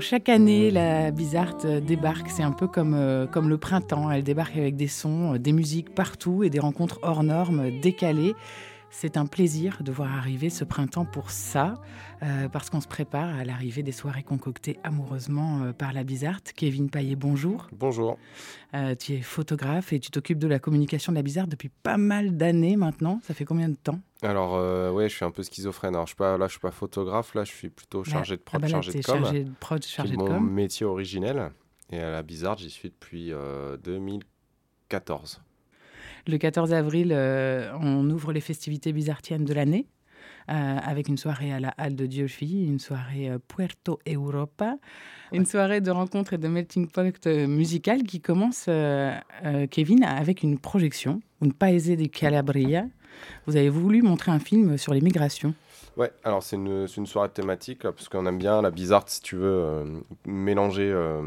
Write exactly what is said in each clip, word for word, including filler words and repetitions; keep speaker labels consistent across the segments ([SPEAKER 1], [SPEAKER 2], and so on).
[SPEAKER 1] chaque année, la Bizarte débarque. C'est un peu comme, euh, comme le printemps. Elle débarque avec des sons, euh, des musiques partout et des rencontres hors normes, décalées. C'est un plaisir de voir arriver ce printemps pour ça, euh, parce qu'on se prépare à l'arrivée des soirées concoctées amoureusement euh, par la Bizarte. Kevin Paillet, bonjour.
[SPEAKER 2] Bonjour.
[SPEAKER 1] Euh, tu es photographe et tu t'occupes de la communication de la Bizarte depuis pas mal d'années maintenant. Ça fait combien de temps ?
[SPEAKER 2] Alors, euh, ouais, je suis un peu schizophrène. Alors, je suis pas, là, je suis pas photographe. Là, je suis plutôt chargé de prod,
[SPEAKER 1] ah bah là,
[SPEAKER 2] chargé de com.
[SPEAKER 1] Chargé de prod, chargé
[SPEAKER 2] qui est
[SPEAKER 1] de
[SPEAKER 2] mon
[SPEAKER 1] com.
[SPEAKER 2] métier originel. Et à la Bizarte, j'y suis depuis euh, deux mille quatorze.
[SPEAKER 1] Le quatorze avril, euh, on ouvre les festivités bizartiennes de l'année euh, avec une soirée à la Halle de Dieulfi, une soirée euh, Puerto Europa, une soirée de rencontres et de melting pot euh, musical qui commence, euh, euh, Kevin, avec une projection, Un Paese di Calabria. Vous avez voulu montrer un film sur les migrations.
[SPEAKER 2] Ouais, alors c'est une, c'est une soirée thématique, là, parce qu'on aime bien la Bizarte, si tu veux, euh, mélanger euh,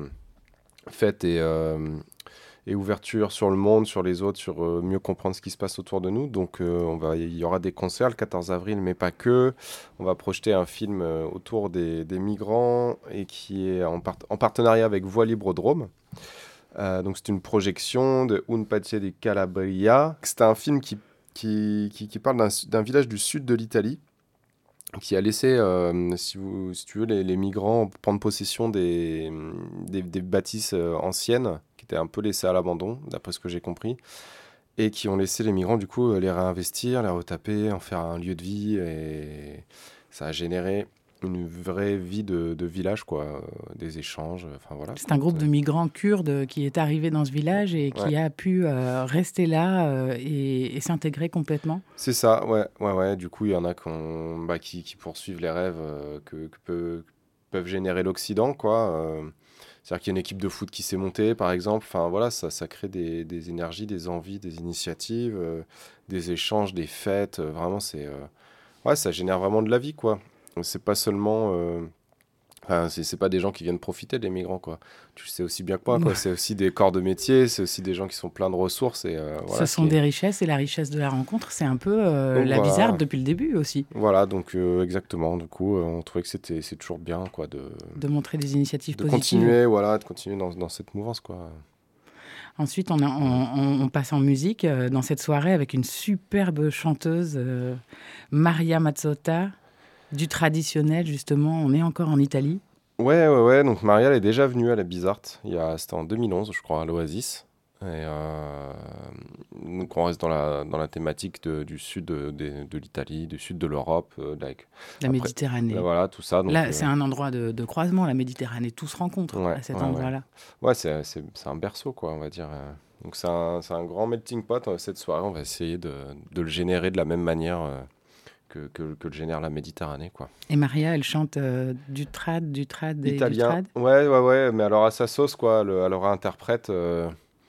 [SPEAKER 2] fête et... Euh, et ouverture sur le monde, sur les autres, sur euh, mieux comprendre ce qui se passe autour de nous. Donc euh, on va, il y aura des concerts le quatorze avril, mais pas que. On va projeter un film euh, autour des, des migrants et qui est en, part- en partenariat avec Voix Libre Drôme. Euh, donc c'est une projection de Un Paese di Calabria. C'est un film qui, qui, qui, qui parle d'un, d'un village du sud de l'Italie qui a laissé, euh, si, vous, si tu veux, les, les migrants prendre possession des, des, des bâtisses euh, anciennes qui étaient un peu laissées à l'abandon, d'après ce que j'ai compris, et qui ont laissé les migrants, du coup, les réinvestir, les retaper, en faire un lieu de vie, et ça a généré une vraie vie de, de village, quoi, euh, des échanges, enfin voilà.
[SPEAKER 1] C'est un groupe de migrants kurdes qui est arrivé dans ce village et qui
[SPEAKER 2] ouais.
[SPEAKER 1] a pu euh, rester là euh, et, et s'intégrer complètement.
[SPEAKER 2] C'est ça, ouais, ouais, ouais. Du coup, il y en a qu'on, bah, qui, qui poursuivent les rêves euh, que, que peut, peuvent générer l'Occident, quoi. Euh, c'est-à-dire qu'il y a une équipe de foot qui s'est montée, par exemple. Enfin, voilà, ça, ça crée des, des énergies, des envies, des initiatives, euh, des échanges, des fêtes. Euh, vraiment, c'est, euh, ouais, ça génère vraiment de la vie, quoi. Donc, c'est pas seulement... Euh, Enfin, c'est, c'est pas des gens qui viennent profiter des migrants, quoi. Tu sais aussi bien que moi, quoi. C'est aussi des corps de métier, c'est aussi des gens qui sont pleins de ressources. Et, euh, voilà,
[SPEAKER 1] Ce sont
[SPEAKER 2] qui...
[SPEAKER 1] des richesses et la richesse de la rencontre, c'est un peu euh,
[SPEAKER 2] donc,
[SPEAKER 1] la
[SPEAKER 2] voilà.
[SPEAKER 1] Bizarte depuis le début aussi.
[SPEAKER 2] Voilà, donc euh, exactement. Du coup, euh, on trouvait que c'était, c'est toujours bien, quoi, de,
[SPEAKER 1] de montrer des initiatives
[SPEAKER 2] de
[SPEAKER 1] positives.
[SPEAKER 2] continuer, voilà, de continuer dans, dans cette mouvance, quoi.
[SPEAKER 1] Ensuite, on, a, on, on passe en musique euh, dans cette soirée avec une superbe chanteuse, euh, Maria Mazzotta, du traditionnel, justement. On est encore en Italie.
[SPEAKER 2] Ouais, ouais, ouais. Donc Maria, elle est déjà venue à la Bizarte. Il y a, c'était en deux mille onze, je crois, à l'Oasis. Et euh, donc on reste dans la, dans la thématique de, du sud de, de, de l'Italie, du sud de l'Europe. Euh, like.
[SPEAKER 1] La Après, Méditerranée.
[SPEAKER 2] Là, voilà, tout ça. Donc,
[SPEAKER 1] là,
[SPEAKER 2] euh,
[SPEAKER 1] c'est un endroit de, de croisement, la Méditerranée. Tout se rencontre
[SPEAKER 2] ouais,
[SPEAKER 1] à cet
[SPEAKER 2] ouais,
[SPEAKER 1] endroit-là.
[SPEAKER 2] Ouais, ouais c'est, c'est, c'est un berceau, quoi, on va dire. Donc c'est un, c'est un grand melting pot. Cette soirée, on va essayer de, de le générer de la même manière euh, que, que, que le génère la Méditerranée, quoi.
[SPEAKER 1] Et Maria, elle chante euh, du trad, du trad et
[SPEAKER 2] Italien.
[SPEAKER 1] du trad.
[SPEAKER 2] Ouais, ouais, ouais, mais alors à sa sauce, quoi. Le, elle le réinterprète euh,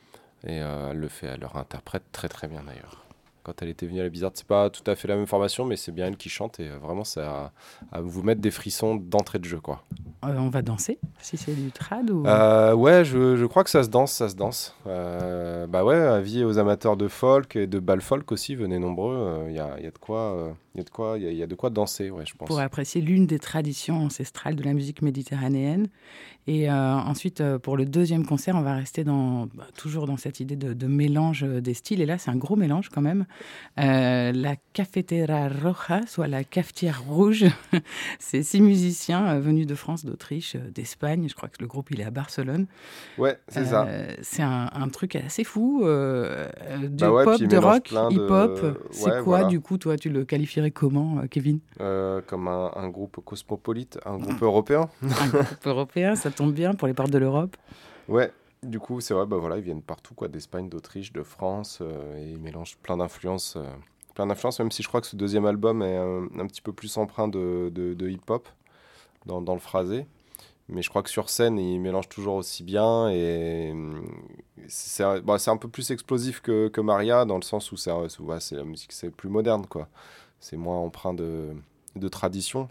[SPEAKER 2] et euh, elle le fait, elle le réinterprète très très bien d'ailleurs. Quand elle était venue à la Bizarte, c'est pas tout à fait la même formation, mais c'est bien elle qui chante et euh, vraiment c'est à, à vous mettre des frissons d'entrée de jeu, quoi.
[SPEAKER 1] Euh, on va danser, si c'est du trad ou...
[SPEAKER 2] Euh, ouais, je, je crois que ça se danse, ça se danse. Euh, bah ouais, avis aux amateurs de folk et de bal folk aussi, venez nombreux. Il euh, y, a, y a de quoi, il euh, y a de quoi, il y, y a de quoi danser, ouais, je pense.
[SPEAKER 1] Pour apprécier l'une des traditions ancestrales de la musique méditerranéenne. Et euh, ensuite, euh, pour le deuxième concert, on va rester dans, bah, toujours dans cette idée de, de mélange des styles. Et là, c'est un gros mélange quand même. Euh, la Cafetera Roja, soit la cafetière rouge, c'est six musiciens euh, venus de France, d'Autriche, euh, d'Espagne. Je crois que le groupe, il est à Barcelone.
[SPEAKER 2] Ouais, c'est euh, ça.
[SPEAKER 1] C'est un, un truc assez fou. Euh, de
[SPEAKER 2] bah ouais,
[SPEAKER 1] pop, de rock,
[SPEAKER 2] de...
[SPEAKER 1] hip-hop. C'est
[SPEAKER 2] ouais,
[SPEAKER 1] quoi,
[SPEAKER 2] voilà.
[SPEAKER 1] du coup, toi, tu le qualifierais comment, euh, Kevin ?
[SPEAKER 2] euh, Comme un, un groupe cosmopolite, un groupe européen.
[SPEAKER 1] Un groupe européen, ça tombe bien pour les portes de l'Europe.
[SPEAKER 2] Ouais, du coup, c'est vrai, bah voilà, ils viennent partout, quoi, d'Espagne, d'Autriche, de France, euh, et ils mélangent plein d'influences, euh, plein d'influences, même si je crois que ce deuxième album est un, un petit peu plus empreint de, de, de hip-hop dans, dans le phrasé. Mais je crois que sur scène, ils mélangent toujours aussi bien, et c'est, bah, c'est un peu plus explosif que, que Maria, dans le sens où c'est, ouais, c'est la musique, c'est plus moderne, quoi. C'est moins empreint de, de tradition.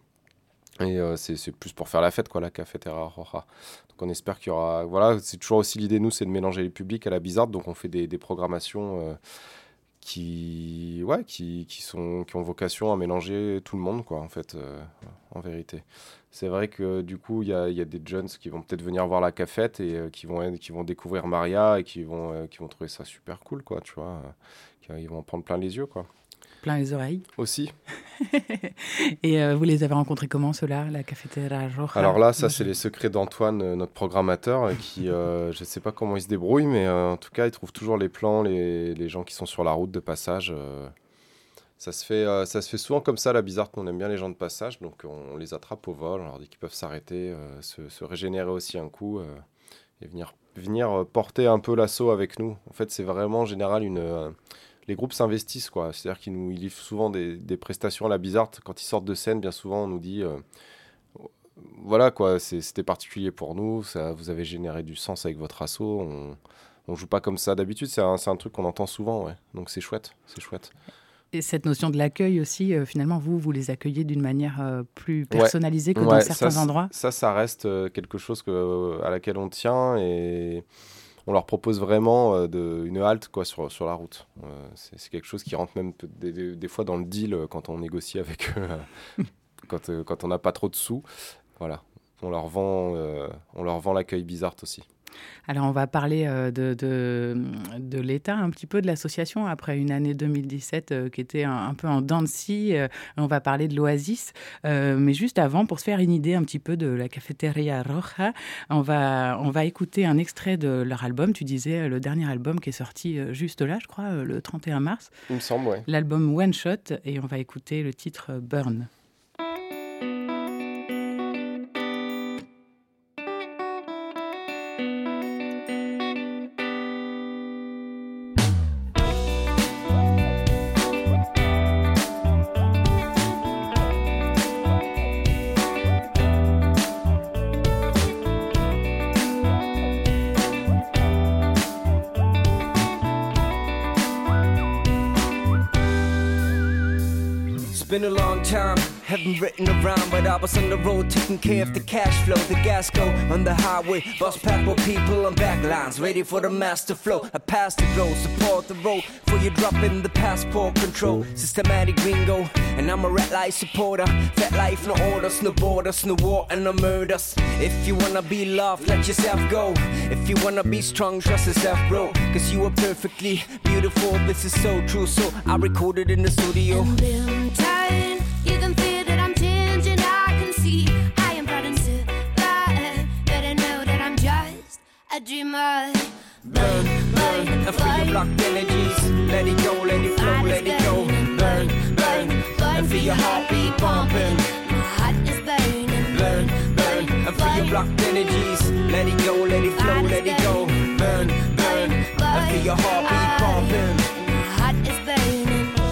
[SPEAKER 2] Et euh, c'est, c'est plus pour faire la fête, quoi, la Cafetera Roja. Donc on espère qu'il y aura... Voilà, c'est toujours aussi l'idée, nous, c'est de mélanger les publics à la Bizarte. Donc on fait des, des programmations euh, qui, ouais, qui, qui, sont, qui ont vocation à mélanger tout le monde, quoi, en fait, euh, en vérité. C'est vrai que du coup, il y a, y a des jeunes qui vont peut-être venir voir la cafette et euh, qui, vont, qui vont découvrir Maria et qui vont, euh, qui vont trouver ça super cool, quoi, tu vois. Euh, ils vont en prendre plein les yeux, quoi.
[SPEAKER 1] Plein les oreilles.
[SPEAKER 2] Aussi.
[SPEAKER 1] Et euh, vous les avez rencontrés comment, ceux-là, la Cafetera Roja?
[SPEAKER 2] Alors là, ça, c'est les secrets d'Antoine, euh, notre programmateur, qui, euh, je ne sais pas comment il se débrouille, mais euh, en tout cas, il trouve toujours les plans, les, les gens qui sont sur la route de passage. Euh, ça, se fait, euh, ça se fait souvent comme ça, la Bizarre, on aime bien les gens de passage, donc on, on les attrape au vol, on leur dit qu'ils peuvent s'arrêter, euh, se, se régénérer aussi un coup, euh, et venir, venir porter un peu l'assaut avec nous. En fait, c'est vraiment en général une... Euh, les groupes s'investissent, quoi. C'est-à-dire qu'ils nous ils livrent souvent des, des prestations à la Bizarre. Quand ils sortent de scène, bien souvent, on nous dit euh, voilà, quoi, c'est, c'était particulier pour nous, ça, vous avez généré du sens avec votre assaut. On ne joue pas comme ça d'habitude. C'est un, c'est un truc qu'on entend souvent, ouais. Donc c'est chouette, c'est chouette.
[SPEAKER 1] Et cette notion de l'accueil aussi, euh, finalement, vous, vous les accueillit d'une manière euh, plus personnalisée ouais. que
[SPEAKER 2] ouais,
[SPEAKER 1] dans certains
[SPEAKER 2] ça,
[SPEAKER 1] endroits.
[SPEAKER 2] Ça, ça reste euh, quelque chose que, euh, à laquelle on tient et... On leur propose vraiment euh, de, une halte quoi, sur, sur la route. Euh, c'est, c'est quelque chose qui rentre même des, des, des fois dans le deal euh, quand on négocie avec eux, euh, quand, euh, quand on n'a pas trop de sous. Voilà. On leur vend, euh, on leur vend l'accueil Bizarre aussi.
[SPEAKER 1] Alors, on va parler euh, de, de, de l'état un petit peu de l'association après une année deux mille dix-sept euh, qui était un, un peu en dents de scie. Euh, on va parler de l'Oasis. Euh, mais juste avant, pour se faire une idée un petit peu de la Cafeteria Roja, on va, on va écouter un extrait de leur album. Tu disais le dernier album qui est sorti euh, juste là, je crois, euh, le trente et un mars.
[SPEAKER 2] Il me semble, oui.
[SPEAKER 1] L'album One Shot. Et on va écouter le titre Burn.
[SPEAKER 3] Been a long time, haven't written around, but I was on the road taking care of the cash flow. The gas go on the highway, bus packed with people on back lines, ready for the master flow. I pass the road, support the road, for you drop in the passport control. Systematic gringo, and I'm a red light supporter. Fat life, no orders, no borders, no war and no murders. If you wanna be loved, let yourself go. If you wanna be strong, trust yourself, bro. Cause you are perfectly beautiful, this is so true. So I recorded in the studio.
[SPEAKER 4] You can feel that I'm changing, I can see I am proud and survive. But I know that I'm just a dreamer.
[SPEAKER 3] Burn, burn, and free your blocked energies. Let it go, let it flow, let it go. Burn, burn, and feel your heartbeat pumping.
[SPEAKER 4] My heart is burning.
[SPEAKER 3] Burn, burn, and free your blocked energies. Let it go, let it flow, let it go. Burn, burn, and feel your heartbeat pumping.
[SPEAKER 4] My heart is burning.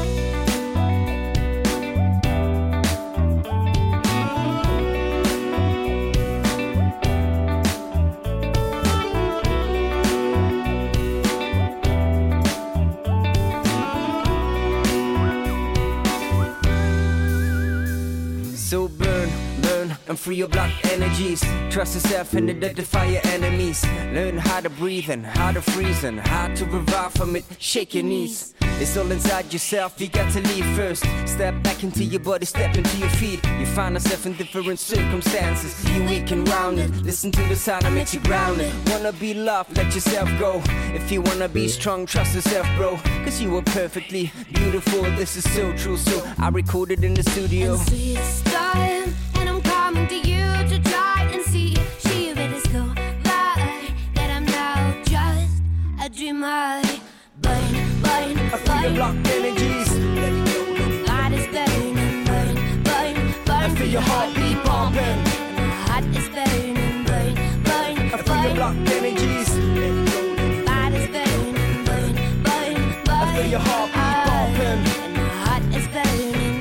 [SPEAKER 3] So burn, burn, and free your blocked energies. Trust yourself and identify your enemies. Learn how to breathe and how to freeze and how to revive from it. Shake your knees. It's all inside yourself, you got to leave first. Step back into your body, step into your feet. You find yourself in different circumstances. You weak and rounded, listen to the sound that makes you grounded. Wanna be loved, let yourself go. If you wanna be strong, trust yourself, bro. Cause you are perfectly beautiful, this is so true. So I recorded in the studio.
[SPEAKER 4] And see it's time, and I'm coming to you to try and see. She let us go, lie, that I'm now just a dreamer. Burn, burn,
[SPEAKER 3] I feel the blocked energies. Let it go, let it go.
[SPEAKER 4] heart is burning, burn, burn, burn.
[SPEAKER 3] I feel your heartbeat pumping.
[SPEAKER 4] My heart is burning, burn, burn,
[SPEAKER 3] I feel your blocked energies. Let it go, let it go.
[SPEAKER 4] heart is burning, burn, burn, burn.
[SPEAKER 3] I feel your heartbeat pumping.
[SPEAKER 4] And my heart is burning.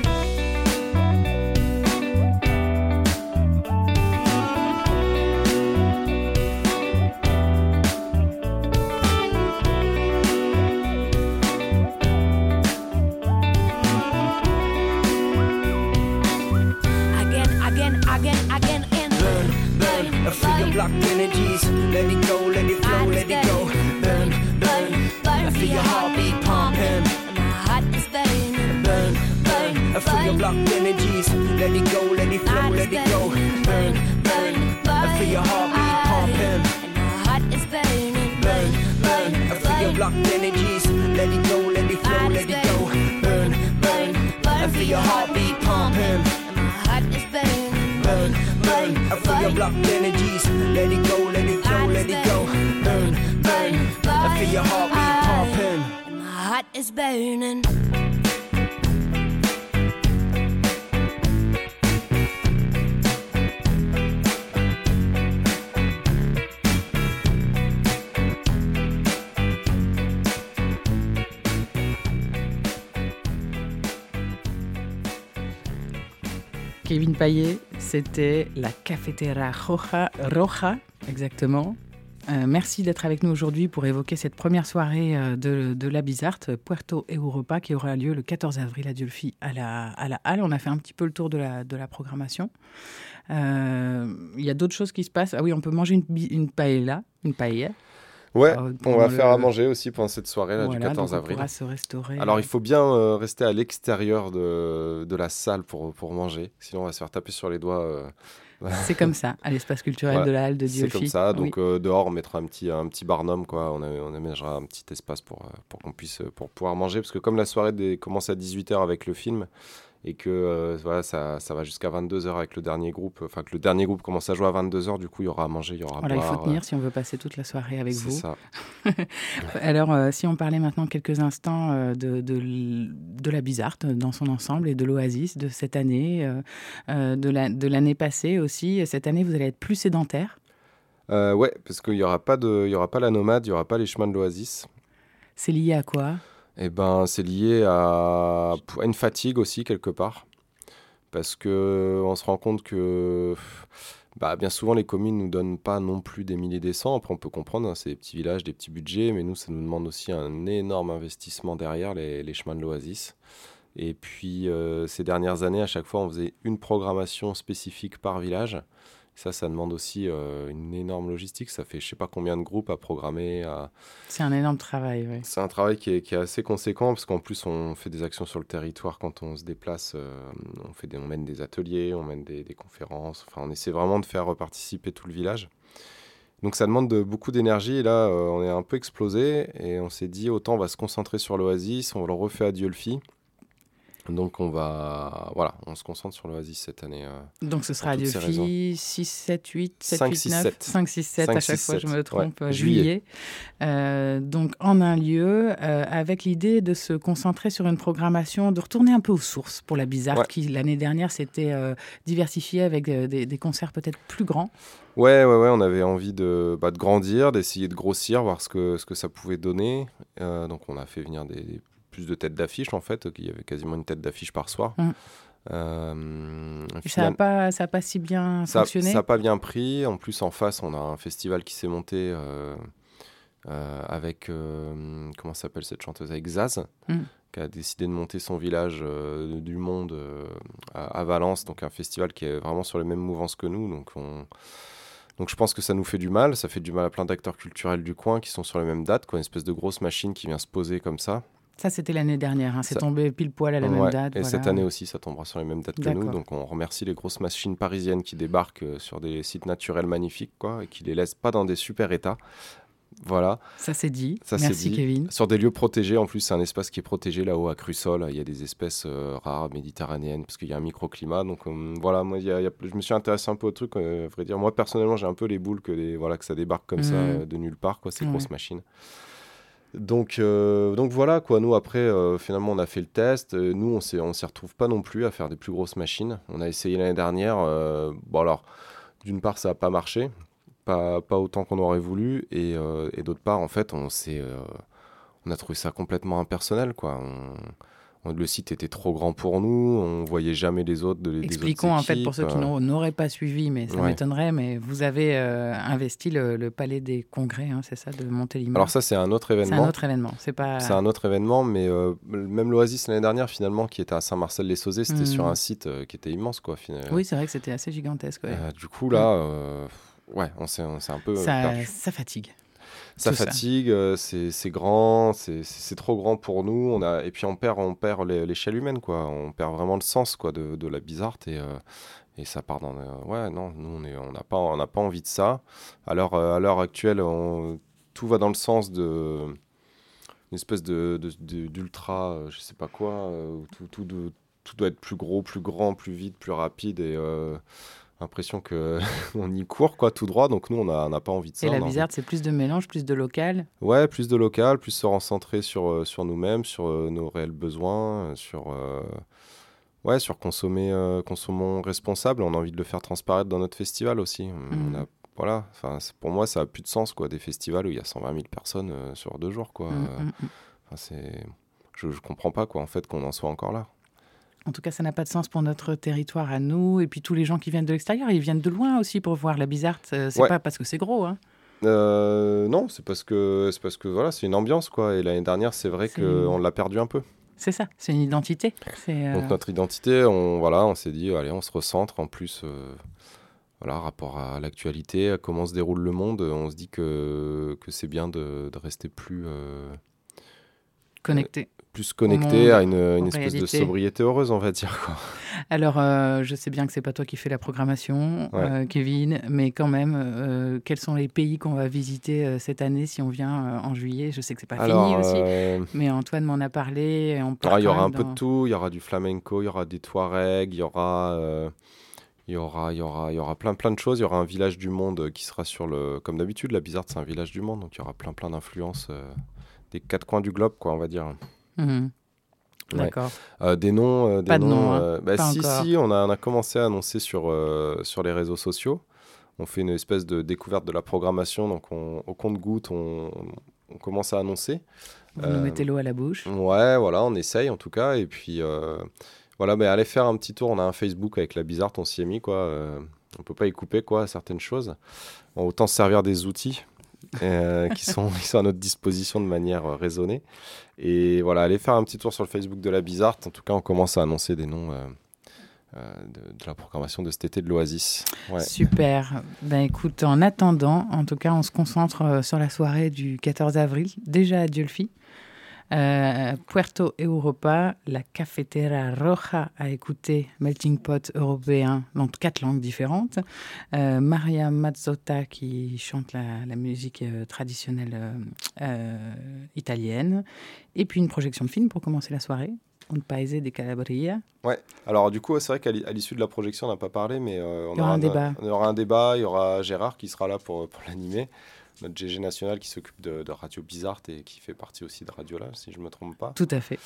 [SPEAKER 4] Again, again, again, and
[SPEAKER 3] Burn, burn, I feel your blocked energies. Let it go, let it flow, let it go. Burn, burn, I feel your heartbeat pumping.
[SPEAKER 4] And my
[SPEAKER 3] your blocked energies. Let it go, let it flow, let it go. Burn, burn, I feel your heartbeat pumping.
[SPEAKER 4] And my heart is burning.
[SPEAKER 3] Burn, burn, I feel your blocked energies. Let it go, let it flow, let it go. Burn, burn, I feel your heartbeat pumping.
[SPEAKER 4] And my heart is burning.
[SPEAKER 3] Burn, burn, I feel your blocked energies. Let it go, let it flow, let it go. Burn, burn, I feel your heartbeat pumping.
[SPEAKER 4] And my heart is burning.
[SPEAKER 1] Kevin Payet, c'était la Cafetera Roja, Roja exactement. Euh, merci d'être avec nous aujourd'hui pour évoquer cette première soirée euh, de, de la Bizart, Puerto Europa, qui aura lieu le quatorze avril à Dieulefit à la, à la Halle. On a fait un petit peu le tour de la, de la programmation. Euh, il y a d'autres choses qui se passent. Ah oui, on peut manger une, une paella, une paella.
[SPEAKER 2] Ouais,
[SPEAKER 1] Alors,
[SPEAKER 2] on va
[SPEAKER 1] le...
[SPEAKER 2] faire à manger aussi pendant cette soirée là,
[SPEAKER 1] voilà,
[SPEAKER 2] du quatorze
[SPEAKER 1] donc
[SPEAKER 2] avril.
[SPEAKER 1] On pourra se restaurer.
[SPEAKER 2] Alors il faut bien euh, rester à l'extérieur de, de la salle pour, pour manger, sinon on va se faire taper sur les doigts. Euh...
[SPEAKER 1] C'est comme ça, à l'espace culturel
[SPEAKER 2] voilà.
[SPEAKER 1] de la Halle de Dieulefit.
[SPEAKER 2] C'est comme ça, donc
[SPEAKER 1] oui.
[SPEAKER 2] euh, dehors on mettra un petit, un petit barnum, quoi. On, a, on aménagera un petit espace pour, pour qu'on puisse pour pouvoir manger, parce que comme la soirée des, commence à dix-huit heures avec le film, et que euh, voilà, ça, ça va jusqu'à vingt-deux heures avec le dernier groupe, enfin que le dernier groupe commence à jouer à vingt-deux heures, du coup il y aura à manger, il y aura à
[SPEAKER 1] voilà,
[SPEAKER 2] boire.
[SPEAKER 1] Il faut tenir
[SPEAKER 2] euh...
[SPEAKER 1] si on veut passer toute la soirée avec
[SPEAKER 2] c'est
[SPEAKER 1] vous.
[SPEAKER 2] C'est ça.
[SPEAKER 1] Alors, euh, si on parlait maintenant quelques instants euh, de, de, de la Bizart dans son ensemble et de l'Oasis de cette année, euh, euh, de, la, de l'année passée aussi. Cette année, vous allez être plus sédentaire.
[SPEAKER 2] Euh, ouais, parce qu'il n'y aura pas de, il y aura pas la nomade, il n'y aura pas les chemins de l'Oasis.
[SPEAKER 1] C'est lié à quoi ?
[SPEAKER 2] Eh ben, c'est lié à, à une fatigue aussi quelque part. Parce qu'on se rend compte que bah, bien souvent, les communes ne nous donnent pas non plus des milliers des cents. Après, on peut comprendre, hein, c'est des petits villages, des petits budgets, mais nous, ça nous demande aussi un énorme investissement derrière, les, les chemins de l'Oasis. Et puis, euh, ces dernières années, à chaque fois, on faisait une programmation spécifique par village. Ça, ça demande aussi euh, une énorme logistique. Ça fait je ne sais pas combien de groupes à programmer. À...
[SPEAKER 1] C'est un énorme travail, oui.
[SPEAKER 2] C'est un travail qui est, qui est assez conséquent, parce qu'en plus, on fait des actions sur le territoire quand on se déplace. Euh, on, fait des, on mène des ateliers, on mène des, des conférences. Enfin, on essaie vraiment de faire participer tout le village. Donc, ça demande de, beaucoup d'énergie. Et là, euh, on est un peu explosé. Et on s'est dit, autant on va se concentrer sur l'Oasis. On le refait à Dieulefit. Donc on va, voilà, on se concentre sur l'Oasis cette année. Euh,
[SPEAKER 1] Donc ce sera à Dieulefit six, sept, huit, sept, huit, neuf, cinq, six, sept, à chaque fois je me trompe, ouais, juillet. juillet. Euh, donc en un lieu, euh, avec l'idée de se concentrer sur une programmation, de retourner un peu aux sources pour la Bizart, ouais. qui l'année dernière s'était euh, diversifiée avec euh, des, des concerts peut-être plus grands.
[SPEAKER 2] Ouais, ouais, ouais, on avait envie de, bah, de grandir, d'essayer de grossir, voir ce que, ce que ça pouvait donner. Euh, donc on a fait venir des, des plus de têtes d'affiche en fait, il y avait quasiment une tête d'affiche par soir. Mmh. Euh,
[SPEAKER 1] ça n'a pas, ça a pas si bien
[SPEAKER 2] ça,
[SPEAKER 1] fonctionné.
[SPEAKER 2] Ça n'a pas bien pris. En plus, en face, on a un festival qui s'est monté euh, euh, avec, euh, comment s'appelle cette chanteuse, avec Zaz, mmh. qui a décidé de monter son village euh, du monde euh, à, à Valence, donc un festival qui est vraiment sur les mêmes mouvances que nous. Donc on... Donc je pense que ça nous fait du mal, ça fait du mal à plein d'acteurs culturels du coin qui sont sur les mêmes dates, quoi, une espèce de grosse machine qui vient se poser comme ça.
[SPEAKER 1] Ça, c'était l'année dernière, hein. C'est ça... tombé pile poil à la
[SPEAKER 2] ouais.
[SPEAKER 1] même date.
[SPEAKER 2] Et
[SPEAKER 1] voilà.
[SPEAKER 2] cette année aussi, ça tombera sur les mêmes dates que
[SPEAKER 1] D'accord.
[SPEAKER 2] nous. Donc on remercie les grosses machines parisiennes qui débarquent sur des sites naturels magnifiques, quoi, et qui les laissent pas dans des super états. Voilà.
[SPEAKER 1] Ça c'est dit.
[SPEAKER 2] Ça,
[SPEAKER 1] Merci
[SPEAKER 2] c'est dit.
[SPEAKER 1] Kevin.
[SPEAKER 2] Sur des lieux protégés, en plus, c'est un espace qui est protégé là-haut à Crussol. Il y a des espèces euh, rares méditerranéennes parce qu'il y a un microclimat. Donc euh, voilà, moi, y a, y a... je me suis intéressé un peu au truc. Euh, à vrai dire, moi personnellement, j'ai un peu les boules que, les... voilà, que ça débarque comme mmh. ça euh, de nulle part, quoi, ces mmh. grosses machines. Donc, euh, donc voilà, quoi. Nous, après, euh, finalement, on a fait le test. Euh, nous, on s'est, on s'y retrouve pas non plus à faire des plus grosses machines. On a essayé l'année dernière. Euh, bon, alors, d'une part, ça n'a pas marché. Pas, pas autant qu'on aurait voulu. Et, euh, et d'autre part, en fait, on, s'est, euh, on a trouvé ça complètement impersonnel, quoi. On, on, le site était trop grand pour nous. On voyait jamais les autres de,
[SPEAKER 1] Expliquons,
[SPEAKER 2] des autres
[SPEAKER 1] en fait, pour ceux qui euh... n'auraient pas suivi, mais ça ouais. m'étonnerait, mais vous avez euh, investi le, le Palais des Congrès, hein, c'est ça, de Montélimar.
[SPEAKER 2] Alors ça, c'est un autre événement.
[SPEAKER 1] C'est un autre événement. C'est, pas...
[SPEAKER 2] c'est un autre événement, mais euh, même l'Oasis l'année dernière, finalement, qui était à Saint-Marcel-les-Sauzet, c'était mmh. sur un site euh, qui était immense, quoi. Finalement.
[SPEAKER 1] Oui, c'est vrai que c'était assez gigantesque. Ouais.
[SPEAKER 2] Euh, du coup, là, euh, ouais, on s'est, on s'est un peu
[SPEAKER 1] ça,
[SPEAKER 2] perdu.
[SPEAKER 1] Ça fatigue.
[SPEAKER 2] ça
[SPEAKER 1] tout ça.
[SPEAKER 2] fatigue, euh, c'est, c'est grand, c'est, c'est, c'est trop grand pour nous. On a, et puis on perd, on perd les- l'échelle humaine, quoi. On perd vraiment le sens, quoi, de, de la Bizarre. Et, euh, et ça part dans... euh, ouais, non, nous, on est- on n'a pas, on n'a pas envie de ça. Alors, euh, à l'heure actuelle, on- tout va dans le sens de... une espèce de, de- de- d'ultra, euh, je sais pas quoi, euh, où tout, tout, de- tout doit être plus gros, plus grand, plus vite, plus rapide. Et euh, l'impression qu'on y court, quoi, tout droit. Donc nous, on n'a on n'a pas envie de ça.
[SPEAKER 1] Et la
[SPEAKER 2] on a envie-
[SPEAKER 1] Bizarre, c'est plus de mélange, plus de local.
[SPEAKER 2] Ouais, plus de local, plus se recentrer sur, euh, sur nous-mêmes, sur euh, nos réels besoins, euh, sur, euh, ouais, sur consommer, euh, consommons responsable. On a envie de le faire transparaître dans notre festival aussi. On
[SPEAKER 1] Mhm.
[SPEAKER 2] a, voilà, enfin, c'est- pour moi, ça a plus de sens, quoi, des festivals où il y a cent vingt mille personnes euh, sur deux jours, quoi.
[SPEAKER 1] Mm,
[SPEAKER 2] Euh,
[SPEAKER 1] mm, mm.
[SPEAKER 2] enfin, c'est... Je, je comprends pas, quoi, en fait, qu'on en soit encore là.
[SPEAKER 1] En tout cas, ça n'a pas de sens pour notre territoire à nous. Et puis tous les gens qui viennent de l'extérieur, ils viennent de loin aussi pour voir la Bizarre. Euh, C'est
[SPEAKER 2] Ouais.
[SPEAKER 1] pas parce que c'est gros. Hein.
[SPEAKER 2] Euh, non, c'est parce que, c'est parce que voilà, c'est une ambiance, quoi. Et l'année dernière, c'est vrai
[SPEAKER 1] C'est-
[SPEAKER 2] qu'on l'a perdu un peu.
[SPEAKER 1] C'est ça, c'est une identité. C'est, euh,
[SPEAKER 2] Donc notre identité, on, voilà, on s'est dit, allez, on se recentre. En plus, euh, voilà, rapport à l'actualité, à comment se déroule le monde, on se dit que, que c'est bien de, de rester plus, euh,
[SPEAKER 1] connecté.
[SPEAKER 2] plus connecté
[SPEAKER 1] monde,
[SPEAKER 2] à une, une
[SPEAKER 1] aux
[SPEAKER 2] espèce de
[SPEAKER 1] réalités.
[SPEAKER 2] sobriété heureuse, on va dire, quoi.
[SPEAKER 1] Alors, euh, je sais bien que c'est pas toi qui fais la programmation,
[SPEAKER 2] Ouais.
[SPEAKER 1] euh, Kevin, mais quand même, euh, quels sont les pays qu'on va visiter euh, cette année si on vient euh, en juillet? Je sais que c'est pas
[SPEAKER 2] Alors,
[SPEAKER 1] fini aussi,
[SPEAKER 2] euh,
[SPEAKER 1] mais Antoine m'en a parlé. On part
[SPEAKER 2] alors, il y
[SPEAKER 1] quand
[SPEAKER 2] aura un
[SPEAKER 1] même
[SPEAKER 2] peu
[SPEAKER 1] dans-
[SPEAKER 2] de tout. Il y aura du flamenco, il y aura des Touaregs, il y aura... euh, Il y aura, il y aura, il y aura plein, plein de choses. Il y aura un village du monde qui sera sur le... Comme d'habitude, la Bizarre, c'est un village du monde. Donc, il y aura plein, plein d'influences euh, des quatre coins du globe, quoi, on va dire.
[SPEAKER 1] Mhm.
[SPEAKER 2] Ouais.
[SPEAKER 1] D'accord.
[SPEAKER 2] Euh, des noms... euh, des
[SPEAKER 1] Pas de
[SPEAKER 2] noms,
[SPEAKER 1] nom, hein.
[SPEAKER 2] euh, bah,
[SPEAKER 1] Pas
[SPEAKER 2] si,
[SPEAKER 1] encore.
[SPEAKER 2] si, on a, on a commencé à annoncer sur, euh, sur les réseaux sociaux. On fait une espèce de découverte de la programmation. Donc, on- au compte-gouttes, on, on commence à annoncer.
[SPEAKER 1] Vous
[SPEAKER 2] Euh,
[SPEAKER 1] nous mettez l'eau à la bouche.
[SPEAKER 2] Ouais, voilà, on essaye en tout cas. Et puis, euh, voilà, mais allez faire un petit tour. On a un Facebook avec la Bizarre, on s'y est mis, quoi. Euh, on peut pas y couper, quoi, certaines choses. Bon, autant se servir des outils euh, qui, sont, qui sont à notre disposition de manière euh, raisonnée. Et voilà, allez faire un petit tour sur le Facebook de la Bizarre. En tout cas, on commence à annoncer des noms euh, euh, de, de la programmation de cet été de l'Oasis. Ouais.
[SPEAKER 1] Super. Ben écoute, en attendant, en tout cas, on se concentre euh, sur la soirée du quatorze avril, déjà à Diolfi. Euh, Puerto Europa, la Cafetera Roja a écouté Melting Pot européen dans quatre langues différentes. Euh, Maria Mazzotta qui chante la, la musique euh, traditionnelle euh, euh, italienne. Et puis une projection de film pour commencer la soirée. Un Paese de Calabria.
[SPEAKER 2] Ouais. Alors du coup, c'est vrai qu'à l'i- à l'issue de la projection, on n'a pas parlé, mais euh, on
[SPEAKER 1] Il y aura un débat.
[SPEAKER 2] On aura un débat. Il y aura Gérard qui sera là pour, pour l'animer, notre G G national qui s'occupe de, de Radio Bizarre et qui fait partie aussi de Radio Là, si je me trompe pas.
[SPEAKER 1] Tout à fait.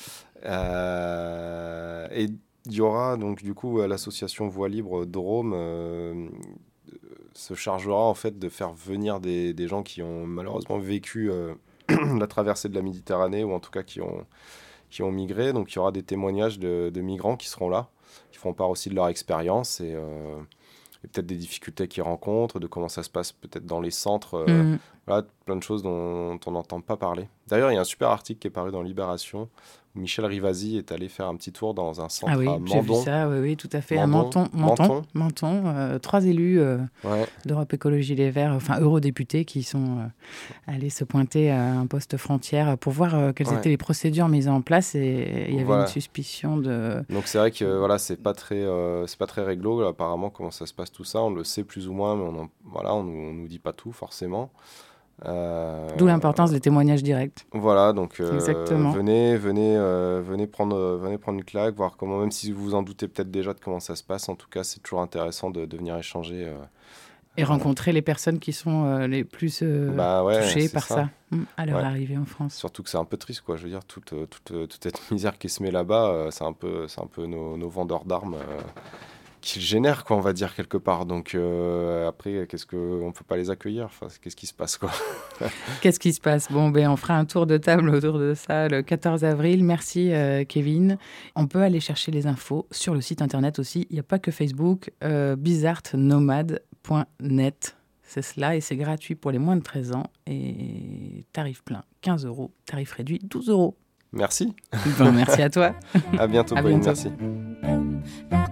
[SPEAKER 2] Euh, et il y aura donc du coup euh, l'association Voix Libre Drôme euh, se chargera en fait de faire venir des, des gens qui ont malheureusement vécu euh, la traversée de la Méditerranée ou en tout cas qui ont qui ont migré. Donc il y aura des témoignages de, de migrants qui seront là, qui feront part aussi de leur expérience et, euh, et peut-être des difficultés qu'ils rencontrent, de comment ça se passe peut-être dans les centres. Euh,
[SPEAKER 1] Mhm.
[SPEAKER 2] Voilà, plein de choses dont on n'entend pas parler. D'ailleurs, il y a un super article qui est paru dans Libération où Michel Rivasi est allé faire un petit tour dans un centre
[SPEAKER 1] Ah oui,
[SPEAKER 2] à
[SPEAKER 1] j'ai vu
[SPEAKER 2] Mandon.
[SPEAKER 1] ça, oui, oui, tout à fait. À
[SPEAKER 2] Mandon.
[SPEAKER 1] Menton, Menton,
[SPEAKER 2] Menton.
[SPEAKER 1] Menton, euh, trois élus euh,
[SPEAKER 2] Ouais.
[SPEAKER 1] d'Europe Écologie Les Verts, enfin eurodéputés, qui sont euh, allés se pointer à un poste frontière pour voir euh, quelles
[SPEAKER 2] Ouais.
[SPEAKER 1] étaient les procédures mises en place. Et il y avait
[SPEAKER 2] Voilà.
[SPEAKER 1] une suspicion de...
[SPEAKER 2] Donc c'est vrai que euh, voilà, c'est pas très, euh, c'est pas très réglo là, apparemment comment ça se passe tout ça. On le sait plus ou moins, mais on en- voilà, on, nous- on nous dit pas tout forcément. Euh,
[SPEAKER 1] D'où l'importance des témoignages directs.
[SPEAKER 2] Voilà, donc euh,
[SPEAKER 1] Exactement.
[SPEAKER 2] venez, venez, euh, venez prendre, euh, venez prendre une claque, voir comment, même si vous vous en doutez peut-être déjà de comment ça se passe. En tout cas, c'est toujours intéressant de, de venir échanger. euh,
[SPEAKER 1] Et rencontrer les personnes qui sont euh, les plus euh,
[SPEAKER 2] Bah ouais,
[SPEAKER 1] touchées
[SPEAKER 2] c'est
[SPEAKER 1] par ça, mm, à leur
[SPEAKER 2] Ouais.
[SPEAKER 1] arrivée en France.
[SPEAKER 2] Surtout que c'est un peu triste, quoi. Je veux dire, toute, euh, toute, euh, toute cette misère qui se met là-bas, euh, c'est un peu, c'est un peu nos, nos vendeurs d'armes euh, qui le génèrent, quoi, on va dire, quelque part. Donc euh, après, qu'est-ce que, on peut pas les accueillir. Enfin, qu'est-ce qui se passe, quoi.
[SPEAKER 1] Qu'est-ce qui se passe? Bon, ben, on fera un tour de table autour de ça le quatorze avril. Merci, euh, Kevin. On peut aller chercher les infos sur le site internet aussi. Il n'y a pas que Facebook, euh, bizartnomade point net. C'est cela et c'est gratuit pour les moins de treize ans. Et tarif plein, quinze euros. Tarif réduit, douze euros.
[SPEAKER 2] Merci.
[SPEAKER 1] Bon, merci à toi.
[SPEAKER 2] À bientôt,
[SPEAKER 1] À
[SPEAKER 2] Pauline.
[SPEAKER 1] bientôt.
[SPEAKER 2] Merci.